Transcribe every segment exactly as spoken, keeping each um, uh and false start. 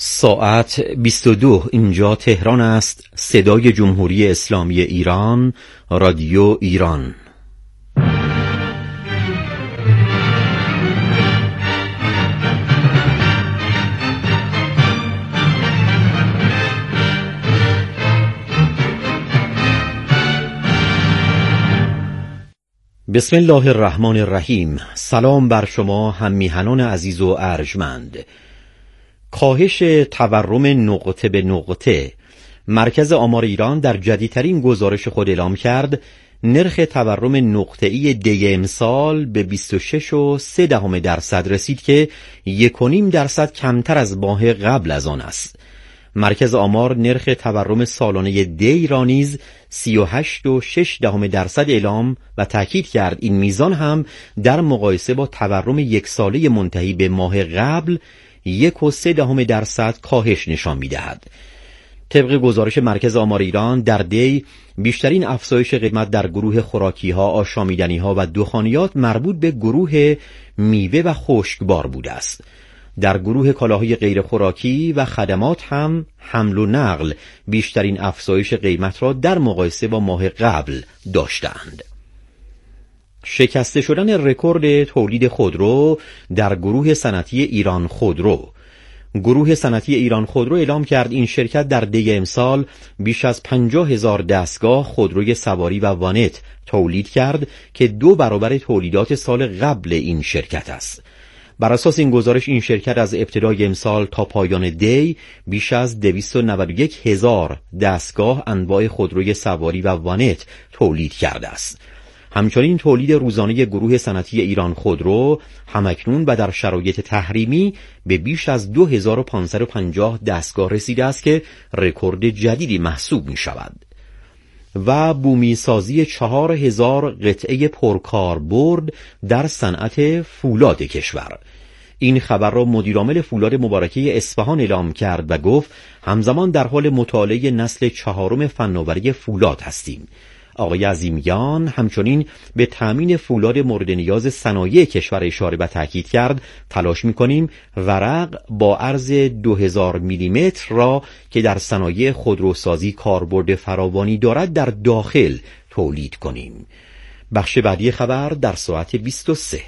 ساعت بیست و دو اینجا تهران است. صدای جمهوری اسلامی ایران، رادیو ایران. بسم الله الرحمن الرحیم. سلام بر شما هم میهنان عزیز و ارجمند. کاهش تورم نقطه به نقطه. مرکز آمار ایران در جدیدترین گزارش خود اعلام کرد نرخ تورم نقطه‌ای دی امسال به بیست و شش و سه دهم درصد رسید که یک و نیم درصد کمتر از ماه قبل از آن است. مرکز آمار نرخ تورم سالانه دی را نیز سی و هشت و شش دهم درصد اعلام و تاکید کرد این میزان هم در مقایسه با تورم یک ساله منتهی به ماه قبل یک و سه دهم درصد کاهش نشان می‌دهد. طبق گزارش مرکز آمار ایران در دی بیشترین افزایش قیمت در گروه خوراکی‌ها، آشامیدنی‌ها و دخانیات مربوط به گروه میوه و خشکبار بوده است. در گروه کالاهای غیر خوراکی و خدمات هم حمل و نقل بیشترین افزایش قیمت را در مقایسه با ماه قبل داشتند. شکسته شدن رکورد تولید خودرو در گروه صنعتی ایران خودرو. گروه صنعتی ایران خودرو اعلام کرد این شرکت در دی امسال بیش از پنجاه هزار دستگاه خودروی سواری و وانت تولید کرد که دو برابر تولیدات سال قبل این شرکت است. بر اساس این گزارش این شرکت از ابتدای امسال تا پایان دی بیش از دویست و نود و یک هزار دستگاه انواع خودروی سواری و وانت تولید کرده است. همچنین تولید روزانه گروه صنعتی ایران خودرو همکنون و در شرایط تحریمی به بیش از دو هزار و پانصد و پنجاه دستگاه رسیده است که رکورد جدیدی محسوب می شود. و بومی سازی چهار هزار قطعه پرکاربرد در صنعت فولاد کشور. این خبر را مدیرعامل فولاد مبارکه اصفهان اعلام کرد و گفت همزمان در حال مطالعه نسل چهارم فناوری فولاد هستیم. آقای عظیمیان همچنین به تامین فولاد مورد نیاز صنایع کشور اشاره و تاکید کرد تلاش می‌کنیم ورق با عرض دو هزار میلیمتر را که در صنایع خودروسازی کاربرد فراوانی دارد در داخل تولید کنیم. بخش بعدی خبر در ساعت بیست و سه.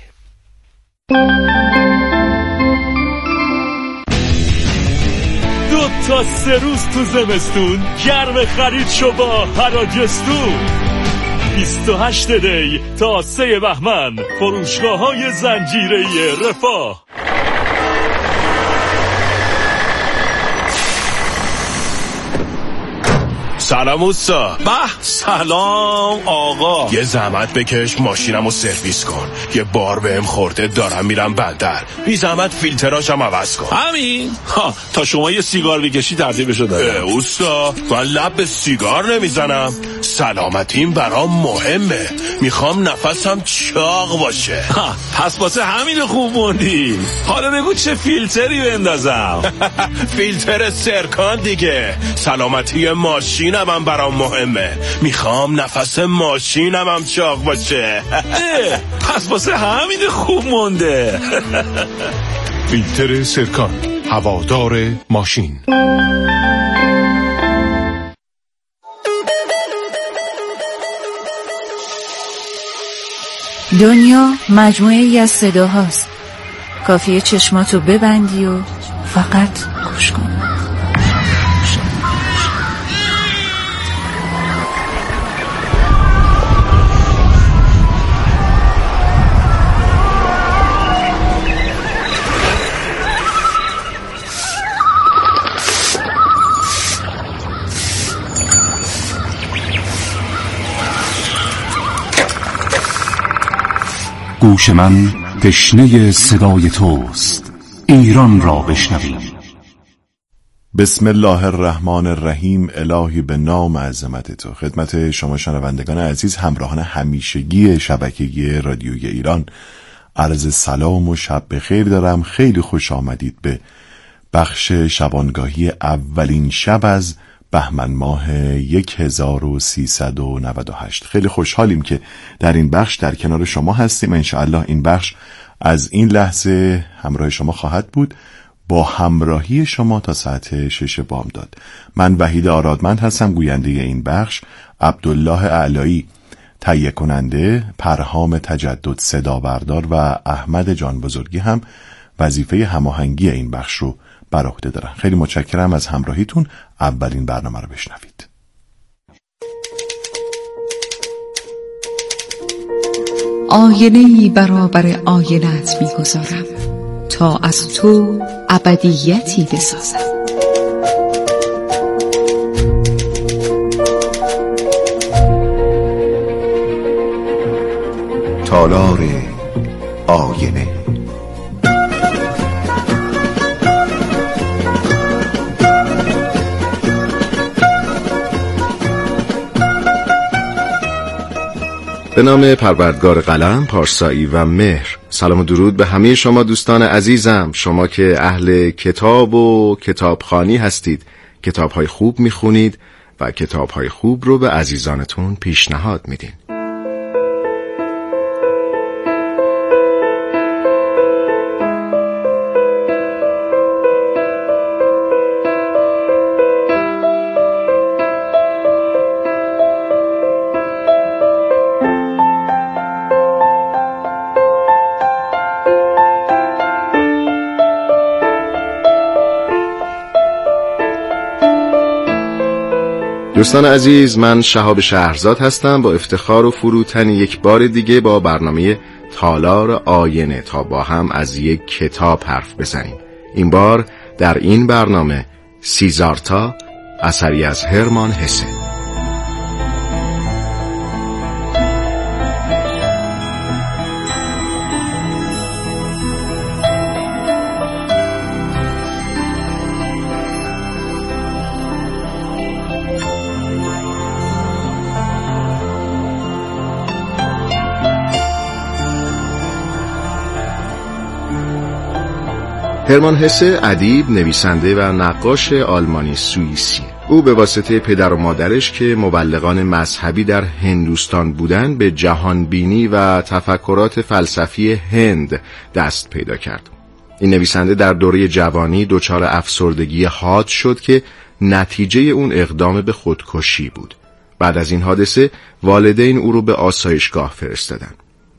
دو تا سه روز تو زمستون گرم خرید شو با حراجستون. بیست و هشت دی تا سه بهمن فروشگاه‌های زنجیره‌ای رفاه. سلام اوستا. به سلام آقا. یه زحمت بکش ماشینمو سرویس کن. یه بار بهم خورده دارم میرم بندر. بی زحمت فیلتراشم عوض کن. همین؟ ها تا شما یه سیگار بکشی ترتیبشو دادم. اوستا من لب به سیگار نمیزنم. سلامتیم برام مهمه. میخوام نفسم چاق باشه. ها پس واسه همین خوب موندی. حالا بگو چه فیلتری بندازم؟ فیلتر سرکان دیگه. سلامتی ماشین من برام مهمه. میخوام نفس ماشینم هم چاق باشه. پس واسه همین خوب مونده. فیلتر سرکان، هوادار ماشین. دنیا مجموعه ای از صداهاست. کافیه چشماتو ببندی و فقط گوش کن. گوش من تشنه صدای توست. ایران را بشنویم. بسم الله الرحمن الرحیم. الهی به نام عظمت تو. خدمت شما شنوندگان عزیز، همراهان همیشگی شبکه رادیوی ایران عرض سلام و شب بخیر دارم. خیلی خوش آمدید به بخش شبانگاهی اولین شب از بهمن ماه هزار و سیصد و نود و هشت. خیلی خوشحالیم که در این بخش در کنار شما هستیم. انشاءالله این بخش از این لحظه همراه شما خواهد بود. با همراهی شما تا ساعت شش بامداد. من وحید آرادمند هستم، گوینده این بخش. عبدالله اعلایی تهیه کننده، پرهام تجدد صدا بردار و احمد جان بزرگی هم وظیفه هماهنگی این بخش رو بر عهده دارن. خیلی متشکرم از همراهیتون. اولین برنامه رو بشنوید. آینه‌ای برابر آینه‌ات می‌گذارم تا از تو ابدیتی بسازم. تالار آینه. به نام پروردگار قلم، پارسایی و مهر. سلام و درود به همه شما دوستان عزیزم، شما که اهل کتاب و کتابخوانی هستید، کتاب‌های خوب می‌خونید و کتاب‌های خوب رو به عزیزانتون پیشنهاد میدین. دوستان عزیز، من شهاب شهرزاد هستم، با افتخار و فروتنی یک بار دیگه با برنامه تالار آینه تا با هم از یک کتاب حرف بزنیم. این بار در این برنامه سیزارتا، اثری از هرمان هسه. هرمان هسه ادیب، نویسنده و نقاش آلمانی سوئیسی. او به واسطه پدر و مادرش که مبلغان مذهبی در هندوستان بودند به جهانبینی و تفکرات فلسفی هند دست پیدا کرد. این نویسنده در دوره جوانی دچار افسردگی حاد شد که نتیجه اون اقدام به خودکشی بود. بعد از این حادثه والدین او رو به آسایشگاه فرستادند.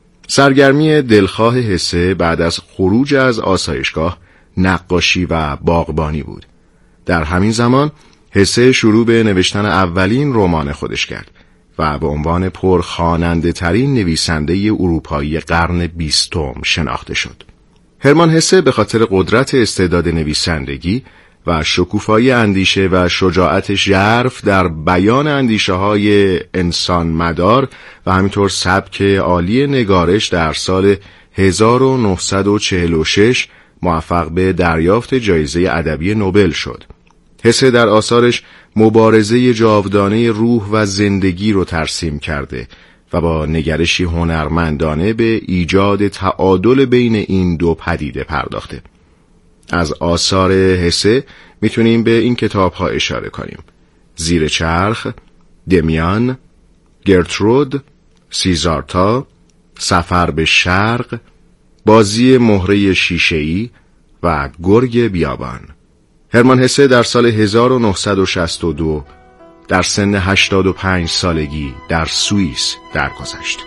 سرگرمی دلخواه هسه بعد از خروج از آسایشگاه نقاشی و باغبانی بود. در همین زمان هسه شروع به نوشتن اولین رمان خودش کرد و به عنوان پرخواننده ترین نویسنده اروپایی قرن بیستم شناخته شد. هرمان هسه به خاطر قدرت استعداد نویسندگی و شکوفایی اندیشه و شجاعت ژرف در بیان اندیشه های انسان مدار و همینطور سبک عالی نگارش در سال هزار و نهصد و چهل و شش موفق به دریافت جایزه ادبی نوبل شد. هسه در آثارش مبارزه جاودانه روح و زندگی رو ترسیم کرده و با نگرشی هنرمندانه به ایجاد تعادل بین این دو پدیده پرداخته. از آثار هسه میتونیم به این کتاب‌ها اشاره کنیم: زیر چرخ، دمیان، گرترود، سیزارتا، سفر به شرق، بازی مهره شیشه‌ای و گرگ بیابان. هرمان هسه در سال هزار و نهصد و شصت و دو در سن هشتاد و پنج سالگی در سوئیس درگذشت.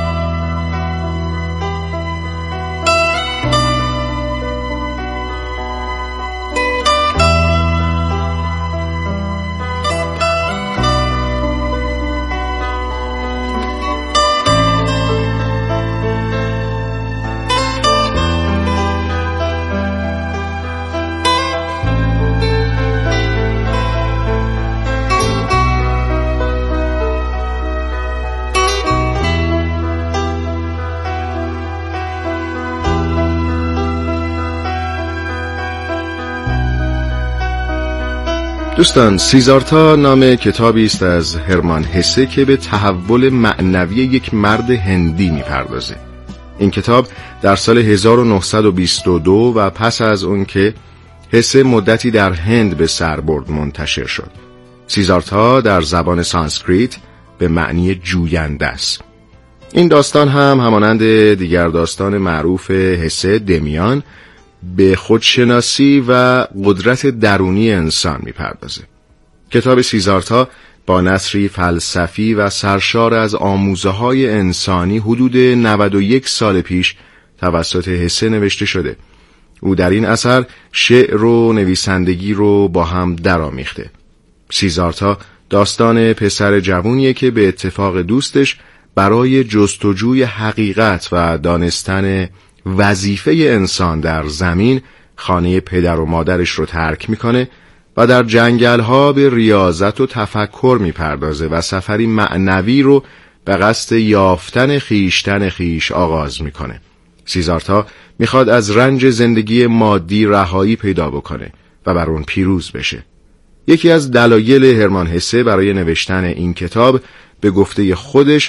دوستان، سیزارتا نام کتابی است از هرمان هسه که به تحول معنوی یک مرد هندی می‌پردازه. این کتاب در سال هزار و نهصد و بیست و دو و پس از اون که هسه مدتی در هند به سر برد منتشر شد. سیزارتا در زبان سانسکریت به معنی جوینده است. این داستان هم همانند دیگر داستان معروف هسه، دمیان، به خودشناسی و قدرت درونی انسان میپردازه. کتاب سیزارتا با نثری فلسفی و سرشار از آموزه‌های انسانی حدود نود و یک سال پیش توسط حسه نوشته شده. او در این اثر شعر و نویسندگی رو با هم درآمیخته. سیزارتا داستان پسر جوونیه که به اتفاق دوستش برای جستجوی حقیقت و دانستن وظیفه انسان در زمین خانه پدر و مادرش رو ترک میکنه و در جنگل‌ها به ریاضت و تفکر میپردازه و سفری معنوی رو به قصد یافتن خیشتن خیش آغاز میکنه. سیزارتا میخواد از رنج زندگی مادی رهایی پیدا بکنه و بر اون پیروز بشه. یکی از دلایل هرمان هسه برای نوشتن این کتاب به گفته خودش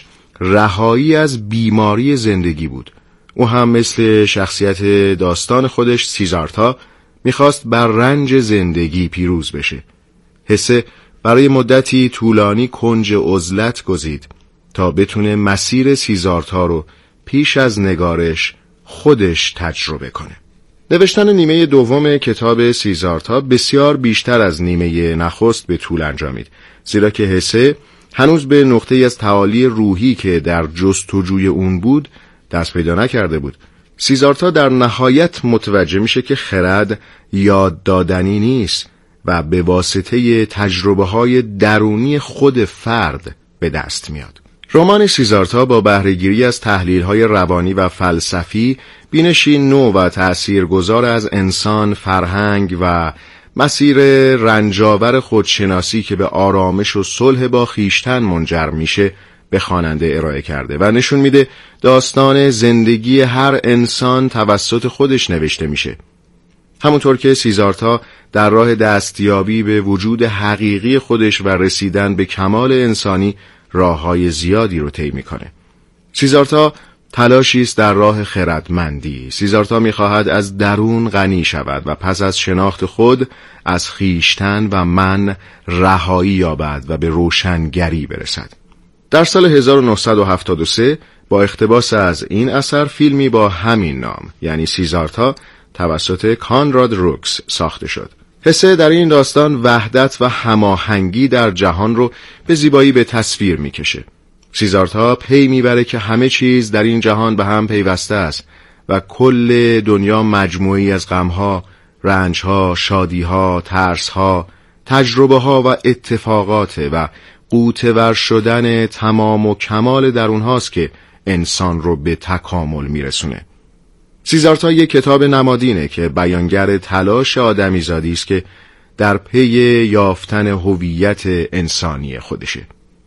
رهایی از بیماری زندگی بود. او هم مثل شخصیت داستان خودش سیزارتا میخواست بر رنج زندگی پیروز بشه. هسه برای مدتی طولانی کنج عزلت گزید تا بتونه مسیر سیزارتا رو پیش از نگارش خودش تجربه کنه. نوشتن نیمه دوم کتاب سیزارتا بسیار بیشتر از نیمه نخست به طول انجامید، زیرا که حسه هنوز به نقطه‌ای از تعالی روحی که در جستجوی اون بود دست پیدا نکرده بود. سیزارتا در نهایت متوجه میشه که خرد یاد دادنی نیست و به واسطه تجربه‌های درونی خود فرد به دست میاد. رمان سیزارتا با بهره‌گیری از تحلیل‌های روانی و فلسفی بینشی نو و تأثیرگذار از انسان، فرهنگ و مسیر رنجاور خودشناسی که به آرامش و صلح با خویشتن منجر میشه به خواننده ارائه کرده و نشون میده داستان زندگی هر انسان توسط خودش نوشته میشه. همونطور که سیزارتا در راه دستیابی به وجود حقیقی خودش و رسیدن به کمال انسانی راههای زیادی رو طی میکنه. سیزارتا تلاشی است در راه خردمندی. سیزارتا میخواهد از درون غنی شود و پس از شناخت خود از خویشتن و من رهایی یابد و به روشنگری برسد. در سال هزار و نهصد و هفتاد و سه با اقتباس از این اثر فیلمی با همین نام یعنی سیزارتا توسط کانراد روکس ساخته شد. حسه در این داستان وحدت و هماهنگی در جهان رو به زیبایی به تصویر میکشه. سیزارتا پی میبره که همه چیز در این جهان به هم پیوسته است و کل دنیا مجموعی از غمها، رنجها، شادیها، ترسها، تجربه‌ها و اتفاقات و غوطه‌ور شدن تمام و کمال درونهاست که انسان رو به تکامل میرسونه. سیزارتا یک کتاب نمادینه که بیانگر تلاش آدمیزادی است که در پی یافتن هویت انسانی خودشه.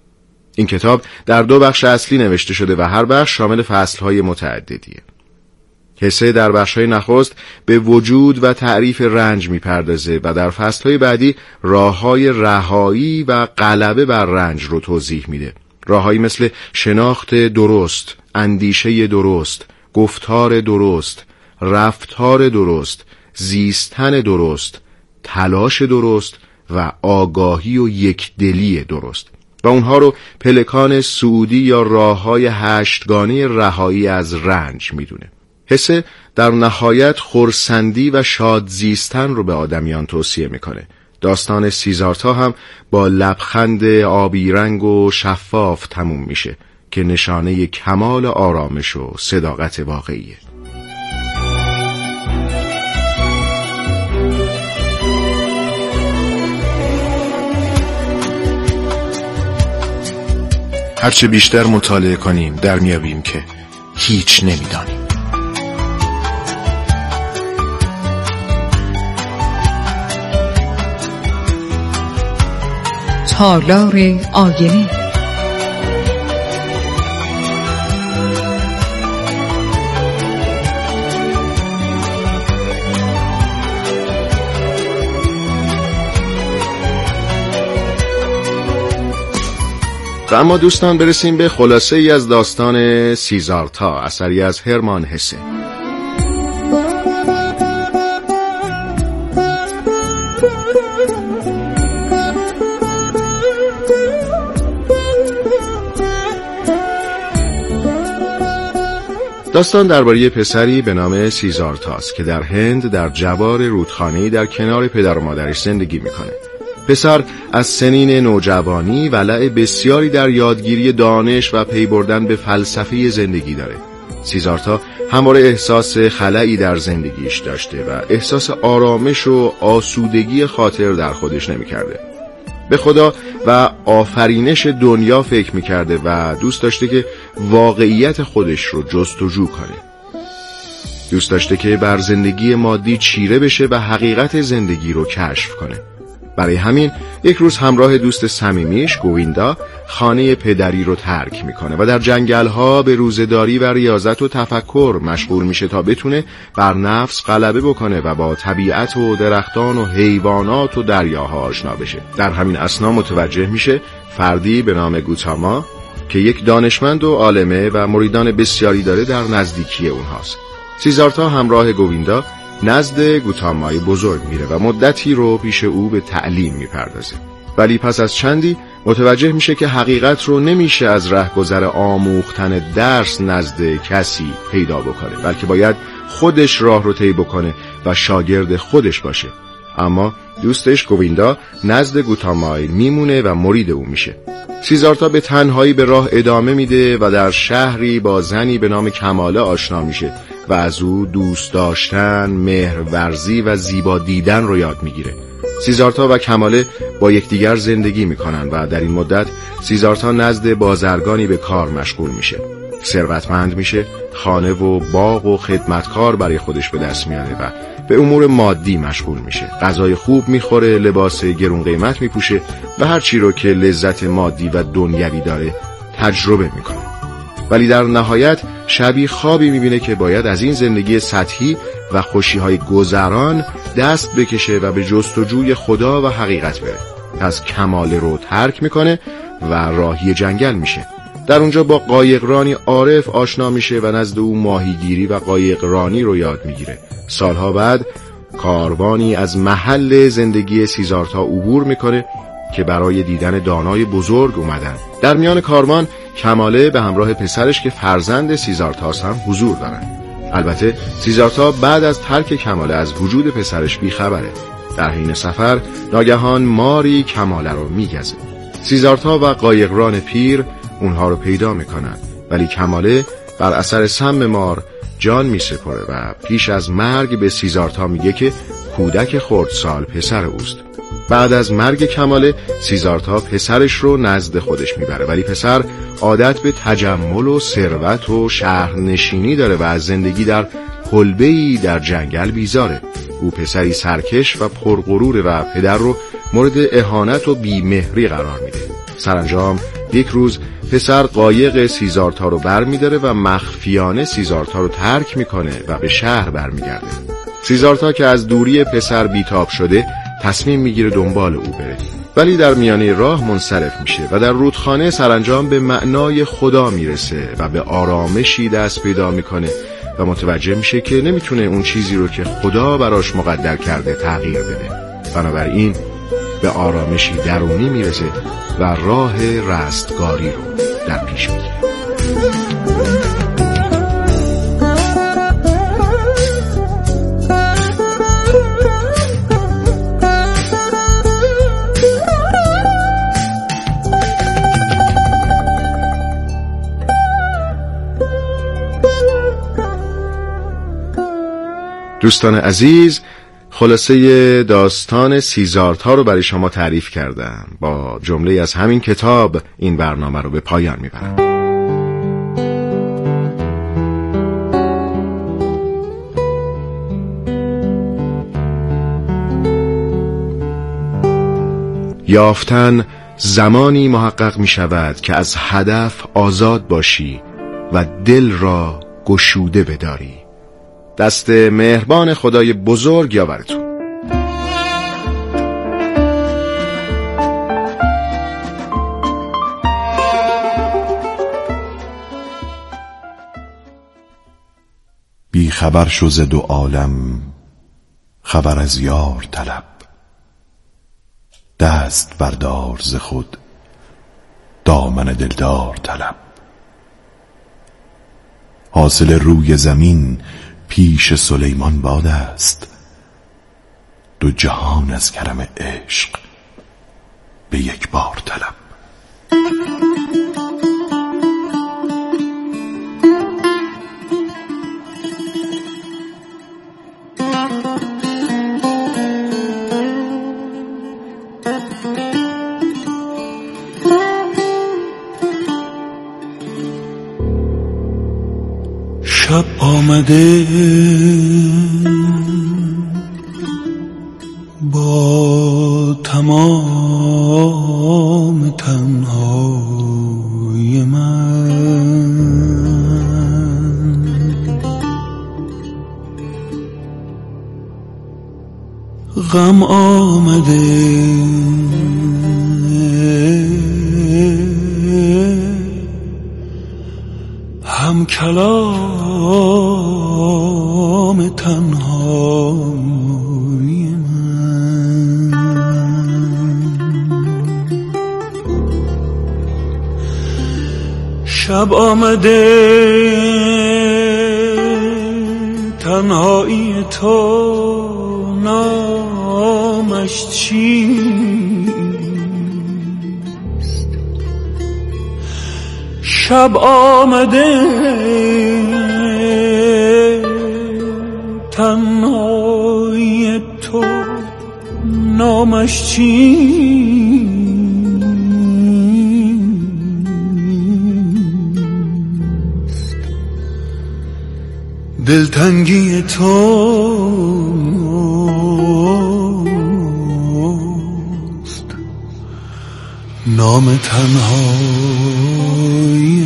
این کتاب در دو بخش اصلی نوشته شده و هر بخش شامل فصل‌های متعددیه. حسه در بخش‌های نخست به وجود و تعریف رنج می‌پردازه و در فصل‌های بعدی راه‌های رهایی و غلبه بر رنج رو توضیح میده. راه‌هایی مثل شناخت درست، اندیشه درست، گفتار درست، رفتار درست، زیستن درست، تلاش درست و آگاهی و یکدلی درست و اونها رو پلکان سعودی یا راه‌های هشتگانه رهایی از رنج میدونه. حسه در نهایت خرسندی و شاد زیستن رو به آدمیان توصیه میکنه. داستان سیزارتا هم با لبخند آبی رنگ و شفاف تموم میشه که نشانه کمال آرامش و صداقت واقعیه. هرچه بیشتر مطالعه کنیم در میابیم که هیچ نمیدانیم. تالار آینه. و اما دوستان برسیم به خلاصه ای از داستان سیزارتا، اثری از هرمان هسه. داستان درباره پسری به نام سیزارتاست که در هند در جوار رودخانه‌ای در کنار پدر و مادرش زندگی میکنه. پسر از سنین نوجوانی ولع بسیاری در یادگیری دانش و پی بردن به فلسفه زندگی داره. سیزارتا همواره احساس خلایی در زندگیش داشته و احساس آرامش و آسودگی خاطر در خودش نمی‌کرده. به خدا و آفرینش دنیا فکر می‌کرده و دوست داشته که واقعیت خودش رو جستجو کنه. دوست داشته که بر زندگی مادی چیره بشه و حقیقت زندگی رو کشف کنه. برای همین یک روز همراه دوست صمیمیش گویندا خانه پدری رو ترک میکنه و در جنگل‌ها به روزه‌داری و ریاضت و تفکر مشغول میشه تا بتونه بر نفس غلبه بکنه و با طبیعت و درختان و حیوانات و دریاها آشنا بشه. در همین اثنا متوجه میشه فردی به نام گوتاما که یک دانشمند و عالمه و مریدان بسیاری داره در نزدیکی اونهاست. سیزارتا همراه گویندا نزد گوتامای بزرگ میره و مدتی رو پیش او به تعلیم میپردازه. ولی پس از چندی متوجه میشه که حقیقت رو نمیشه از رهگذر آموختن درس نزد کسی پیدا بکنه، بلکه باید خودش راه رو طی بکنه و شاگرد خودش باشه. اما دوستش گویندا نزد گوتامای میمونه و مرید او میشه. سیزارتا به تنهایی به راه ادامه میده و در شهری با زنی به نام کماله آشنا میشه و از او دوست داشتن، مهرورزی و زیبا دیدن رو یاد میگیره. سیزارتا و کماله با یکدیگر زندگی میکنن و در این مدت سیزارتا نزد بازرگانی به کار مشغول میشه. ثروتمند میشه، خانه و باغ و خدمتکار برای خودش به دست میاره و به امور مادی مشغول میشه. غذای خوب میخوره، لباس گرون قیمت میپوشه و هر چی رو که لذت مادی و دنیوی داره تجربه میکنه. ولی در نهایت شبی خوابی میبینه که باید از این زندگی سطحی و خوشیهای گذران دست بکشه و به جستجوی خدا و حقیقت بره. پس کماله رو ترک میکنه و راهی جنگل میشه. در اونجا با قایقرانی عارف آشنا میشه و نزد او ماهیگیری و قایقرانی رو یاد میگیره. سالها بعد کاروانی از محل زندگی سیزارتا عبور میکنه که برای دیدن دانای بزرگ اومدن. در میان کاروان کماله به همراه پسرش که فرزند سیزارتاست هم حضور دارن. البته سیزارتا بعد از ترک کماله از وجود پسرش بیخبره. در حین سفر ناگهان ماری کماله رو میگزه. سیزارتا و قایقران پیر اونها رو پیدا میکنن، ولی کماله بر اثر سم مار جان میسپره و پیش از مرگ به سیزارتا میگه که کودک خردسال پسر اوست. بعد از مرگ کماله سیزارتا پسرش رو نزد خودش میبره، ولی پسر عادت به تجمل و ثروت و شهرنشینی داره و از زندگی در کلبه‌ای در جنگل بیزاره. او پسری سرکش و پرغروره و پدر رو مورد اهانت و بیمهری قرار میده. سرانجام یک روز پسر قایق سیزارتا رو بر میداره و مخفیانه سیزارتا رو ترک میکنه و به شهر برمیگرده. سیزارتا که از دوری پسر بیتاب شده تصمیم میگیره دنبال او بره، ولی در میانه راه منصرف میشه و در رودخانه سرانجام به معنای خدا میرسه و به آرامشی دست پیدا میکنه و متوجه میشه که نمیتونه اون چیزی رو که خدا براش مقدر کرده تغییر بده. بنابراین به آرامشی درونی میرسه و راه رستگاری رو در پیش میگیره. دوستان عزیز، خلاصه داستان سیزارتا رو برای شما تعریف کردم. با جمله از همین کتاب این برنامه رو به پایان میبرم. یافتن زمانی محقق می شود که از هدف آزاد باشی و دل را گشوده بداری. دست مهربان خدای بزرگ یاورتون. بی خبر شو ز دو عالم، خبر از یار طلب. دست بردار ز خود، دامن دلدار طلب. حاصل روی زمین پیش سلیمان باد است. دو جهان از کرم عشق به یک بار طلب. شب آمده با تمام تنهای من، غم آمده هم کلام تنهای من. شب آمده تنهایی تو نامش چیست؟ شب آمده تنهایی تو نامش چیست؟ دلتنگی توست نام تنهایی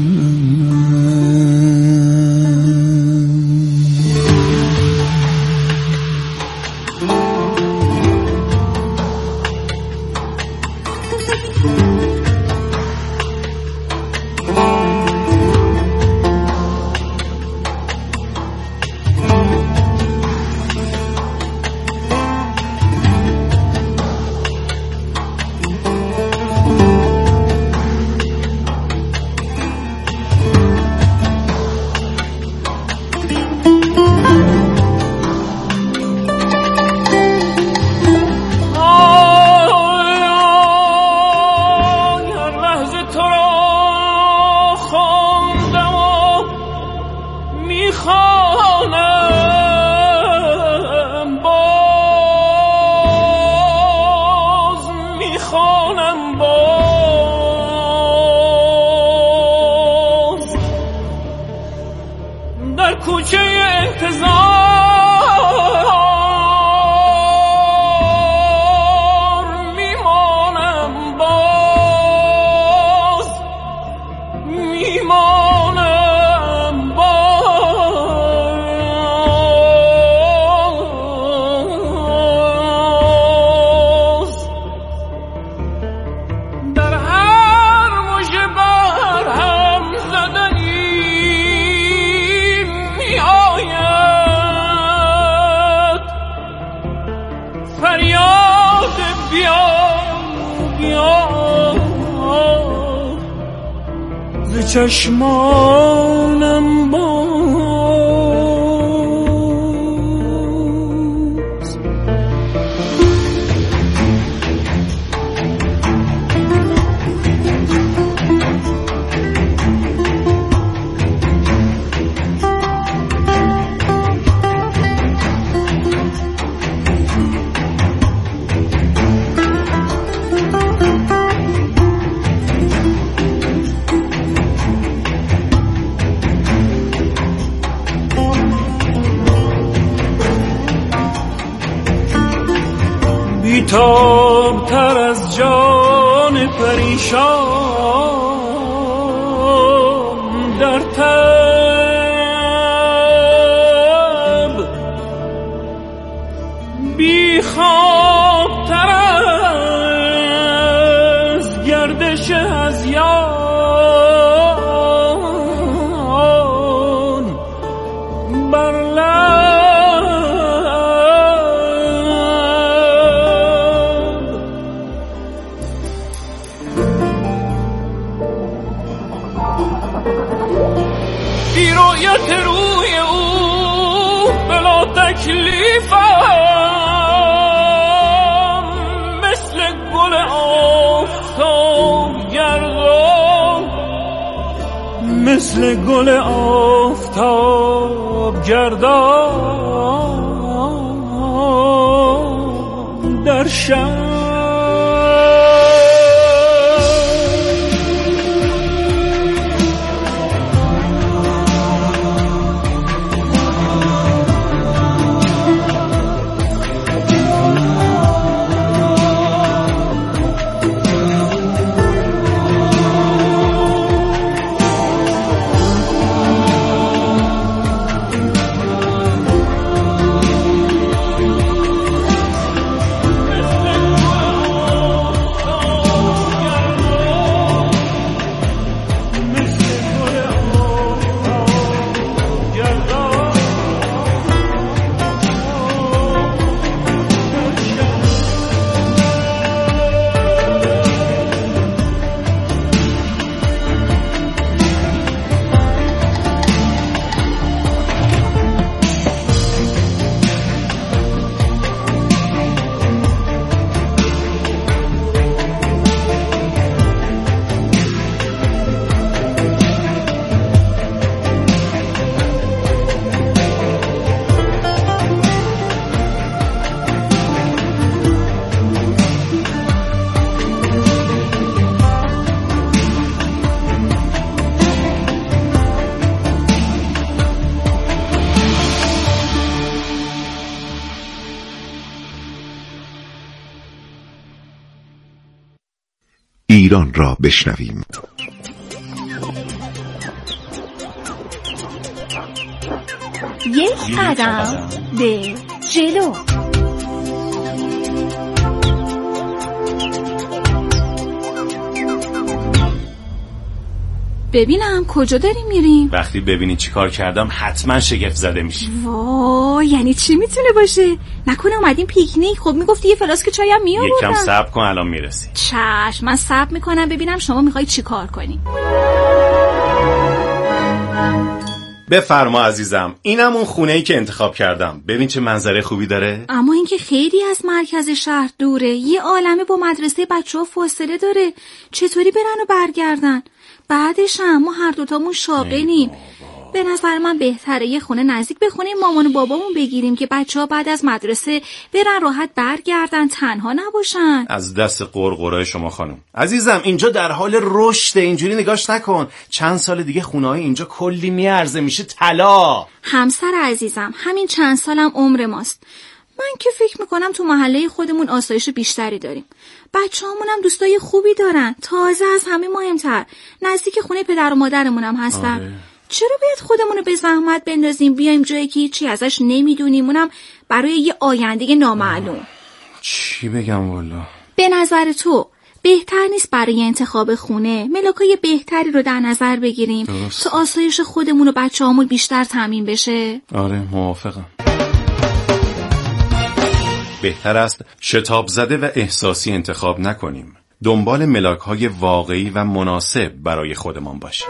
چشمانم باز. بیتاب تر از جان پریشان در تب، بی خواب تر از گردش هذیان بر لب. حکایت روی او بلا تکلیفم، مثل گل آفتاب گردان، مثل گل آفتاب گردان در شب. ایران را بشنویم. یک قدم به جلو. ببینم کجا داریم میریم؟ وقتی ببینی چی کار کردم حتما شگفت زده میشی. وای، یعنی چی میتونه باشه؟ نکنه اومدیم پیکنیک؟ خب میگفتی یه فلاسک چای هم میآوردم. یکم صبر کن الان میرسی. چشم، من صبر میکنم ببینم شما میخوای چی کار کنی. بفرما عزیزم، اینم اون خونه‌ای که انتخاب کردم. ببین چه منظره خوبی داره. اما اینکه خیلی از مرکز شهر دوره، یه عالمه با مدرسه بچه‌ها فاصله داره. چطوری برن و برگردن؟ بعدش هم ما هر دوتامون شاغلیم. به نظر من بهتره یه خونه نزدیک به خونه مامان و بابامون بگیریم که بچه‌ها بعد از مدرسه برن راحت برگردن، تنها نباشن. از دست قرقرای شما خانم. عزیزم اینجا در حال رشده، اینجوری نگاش نکن. چند سال دیگه خونه‌های اینجا کلی میارزه، میشه طلا. همسر عزیزم، همین چند سالم عمر ماست. من که فکر میکنم تو محله خودمون آسایش بیشتری داریم. بچه‌هامون هم دوستای خوبی دارن. تازه از همه مهمتر نزدیک خونه پدر و مادرمون هم هستن. آره. چرا باید خودمونو به زحمت بندازیم بیایم جایی که هیچی ازش نمیدونیم، اونم برای یه آینده نامعلوم؟ چی بگم والا؟ به نظر تو بهتر نیست برای انتخاب خونه ملاکای بهتری رو در نظر بگیریم تا آسایش خودمون و بچه‌هامون بیشتر تامین بشه؟ آره موافقم. بهتر است شتاب زده و احساسی انتخاب نکنیم. دنبال ملاک‌های واقعی و مناسب برای خودمان باشیم.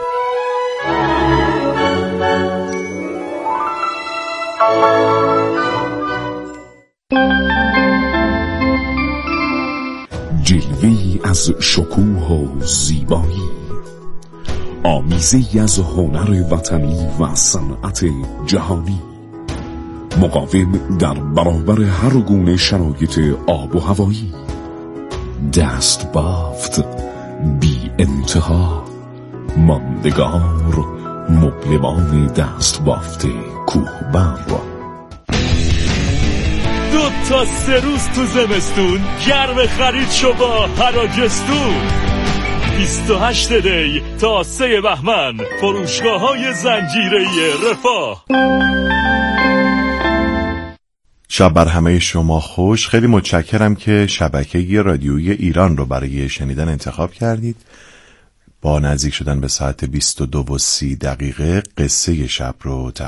جلوه‌ای از شکوه و زیبایی، آمیزه‌ای از هنر وطنی و صنعت جهانی، مقاوم در برابر هر گونه شرایط آب و هوایی، دست بافت بی انتها، ماندگار، مبلمان دست بافت کوهبر. دو تا سه روز تو زمستون گرم خرید شو با حراجستون. بیست و هشت دی تا سه بهمن فروشگاه‌های زنجیره‌ای رفاه. شب بر همه شما خوش. خیلی متشکرم که شبکه رادیویی ایران رو برای شنیدن انتخاب کردید. با نزدیک شدن به ساعت بیست و دو و سی دقیقه قصه شب رو